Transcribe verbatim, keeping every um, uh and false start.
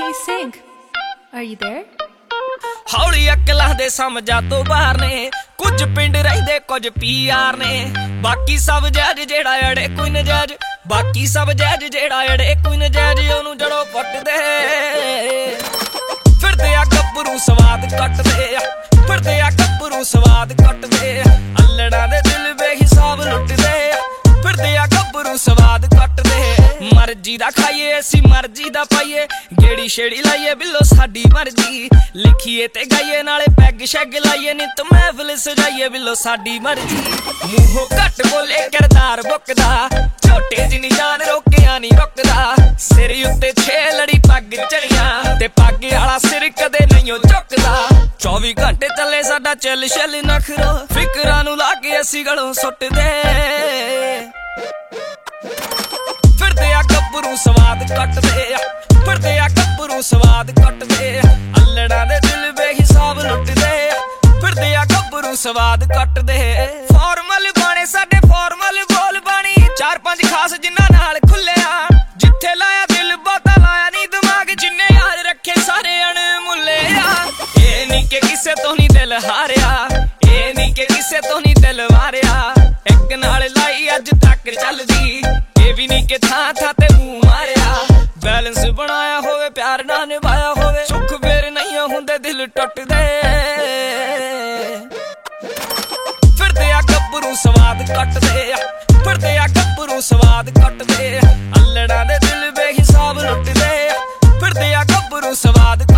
Hey Sink, are you there? ਹੌਲੀ ਅਕਲਾਂ ਦੇ ਸਮਝਾ ਤੋਂ ਬਾਹਰ ਨੇ ਕੁਝ ਪਿੰਡ ਰਹਿੰਦੇ ਕੁਝ ਪੀਆਰ ਨੇ ਬਾਕੀ ਸਭ ਜੱਜ ਜਿਹੜਾ ਅੜੇ ਕੋਈ ਨਜਾਇਜ਼ ਬਾਕੀ ਸਭ ਜੱਜ ਜਿਹੜਾ ਅੜੇ ਕੋਈ ਨਜਾਇਜ਼ ਉਹਨੂੰ ਜੜੋਂ ਪੱਟਦੇ ਫਿਰਦੇ ਆ ਗੱਭਰੂ ਸਵਾਦ ਕੱਟਦੇ ਫਿਰਦੇ ਆ ਗੱਭਰੂ ਸਵਾਦ ਕੱਟਦੇ ਅੱਲੜਾਂ ਦੇ ਦਿਲ ਬੇਹਿਸਾਬ ਲੁੱਟਦੇ ਫਿਰਦੇ ਆ ਗੱਭਰੂ ਸਵਾਦ ਕੱਟਦੇ ਮਰਜ਼ੀ ਦਾ ਖਾਈਏ ਅਸੀਂ ਮਰਜ਼ੀ ਦਾ ਪਾਈਏ ਗੇੜੀ ਛੇੜੀ ਲਾਈਏ ਬਿੱਲੋ ਸਾਡੀ ਮਰਜ਼ੀ ਲਿਖੀਏ ਤੇ ਗਾਈਏ ਨਾਲੇ ਪੈਗ ਸ਼ੈਗ ਲਾਈਏ ਨਿਤ ਮਹਿਫਿਲ ਸਜਾਈਏ ਬਿੱਲੋ ਸਾਡੀ ਮਰਜ਼ੀ ਮੂੰਹੋਂ ਘੱਟ ਬੋਲੇ ਕਿਰਦਾਰ ਬੁੱਕਦਾ ਛੋਟੇ ਜਿਨੀ ਜਾਨ ਰੋਕਿਆ ਨਹੀਂ ਰੁਕਦਾ ਸਿਰ ਉੱਤੇ ਛੇ ਲੜੀ ਪੱਗ ਚੜੀਆਂ ਤੇ ਪੱਗ ਵਾਲਾ ਸਿਰ ਕਦੇ ਨਹੀਂ ਝੁਕਦਾ ਚੌਵੀ ਘੰਟੇ ਚੱਲੇ ਸਾਡਾ ਚੱਲ ਛਲ ਨਖਰੋ ਫਿਕਰਾਂ ਨੂੰ ਲਾ ਕੇ ਅਸੀਂ ਗਲੋਂ ਸੁੱਟਦੇ ਫਿਰਦੇ ਆ ਗੱਭਰੂ ਸਵਾਦ ਕੱਟਦੇ ਫਿਰਦੇ ਆ ਗੱਭਰੂ ਸਵਾਦ ਕੱਟਦੇ ਅੱਲੜਾਂ ਦੇ ਦਿਲ ਬੇਹਿਸਾਬ ਲੁੱਟਦੇ ਫਿਰਦੇ ਆ ਗੱਭਰੂ ਸਵਾਦ ਕੱਟਦੇ ਫਾਰਮਲ ਬਾਣੇ ਸਾਡੇ ਫਾਰਮਲ ਬੋਲ ਬਾਣੀ ਚਾਰ ਪੰਜ ਖਾਸ ਜਿਨ੍ਹਾਂ ਨਾਲ ਖੁੱਲਿਆ ਜਿੱਥੇ ਲਾਇਆ ਦਿਲ ਬਾਤਾ ਲਾਇਆ ਨਹੀਂ ਦਿਮਾਗ ਜਿੰਨੇ ਯਾਰ ਰੱਖੇ ਸਾਰੇ ਅਣਮੁੱਲੇ ਆ ਇਹ ਨਹੀਂ ਕਿ ਕਿਸੇ ਤੋਂ ਨਹੀਂ ਦਿਲ ਹਾਰਿਆ ਇਹ ਨਹੀਂ ਕਿ ਕਿਸੇ ਤੋਂ ਨਹੀਂ ਦਿਲ ਵਾਰਿਆ ਇੱਕ ਨਾਲ ਲਾਈ ਅੱਜ ਤੱਕ ਚੱਲਦੀ ਇਹ ਵੀ ਨਹੀਂ ਕਿ ਥਾਂ ਥਾਂ ਤੇ ਮੂੰਹ ਮਾਰਿਆ ਬੈਲੈਂਸ ਬਣਾਇਆ ਹੋਵੇ ਪਿਆਰ ਨਾਲ ਨਿਭਾਇਆ ਹੋਵੇ ਸੁੱਖ ਫੇਰ ਨਹੀਂ ਹੁੰਦੇ ਦਿਲ ਟੁੱਟਦੇ ਫਿਰਦੇ ਆ ਗੱਭਰੂ ਸਵਾਦ ਕੱਟਦੇ ਫਿਰਦੇ ਆ ਗੱਭਰੂ ਸਵਾਦ ਕੱਟਦੇ ਅੱਲੜਾਂ ਦੇ ਦਿਲ ਬੇਹਿਸਾਬ ਲੁੱਟਦੇ ਫਿਰਦੇ ਆ ਗੱਭਰੂ ਸਵਾਦ